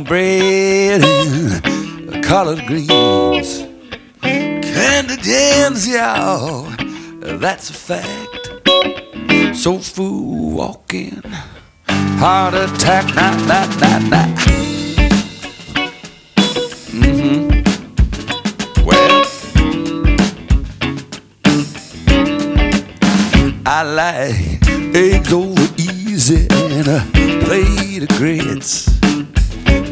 cornbread and collard greens. Candy jams, y'all, that's a fact. Soul food walking, heart attack, nah. Well, I like eggs over easy and a plate of grits.